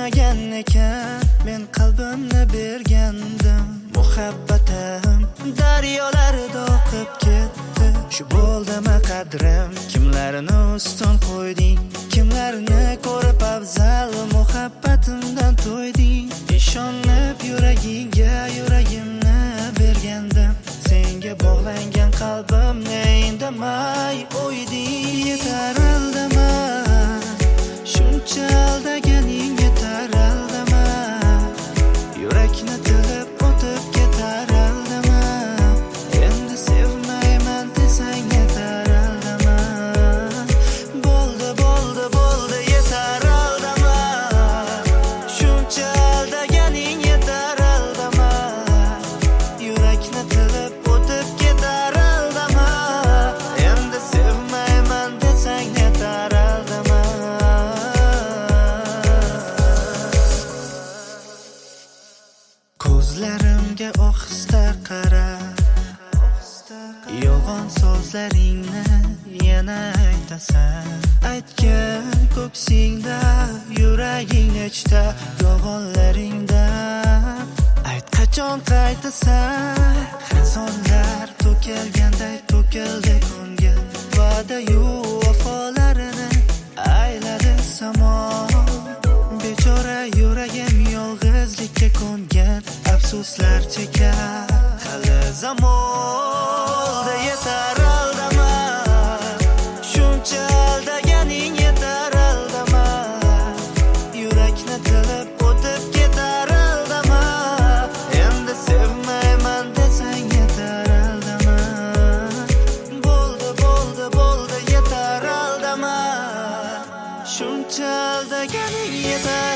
sevmagan ekan, men qalbimni bergandim. Muhabbatim daryolarda oqib ketdi. Shu bo'ldimi qadrim, kimlarni ustun qo'yding, kimlarni ko'rib afzal muhabbatimdan to'yding. Ishonib yuragingga yuragimni bergandim, senga bog'langan qalbimni indamay qo'yding. Yetar aldama, shuncha aldaganing yetar aldama, yurakni tilib o'tib ketar aldama, endi sevmayman desang yetar aldama. Bo'ldi bo'ldi bo'ldi yetar aldama, shuncha aldaganing yetar aldama, yurakni tilib o'tib ketar aldama, endi sevmayman desang yetar aldama. Ko'zlarimga ohista qara, yolg'on so'zlaringni yana aytasan. Aytgin ko'ksingda, yuraging nechta yolg'onlaringda. Ayt qachon qaytasan, xazonlar to'kilganday to'kildi ko'ngil. Va'da-yu vafolarini ayladi samo. Bechora yuragim yolg'izlikka ko'ngan, afsuslar chekar hali zamonda. Yetar aldama, shuncha aldaganing yetar aldama, yurakni tilib o'tib ketar aldama, endi sevmayman desang yetar aldama. Bo'ldi bo'ldi bo'ldi yetar aldama, shuncha aldaganing yetar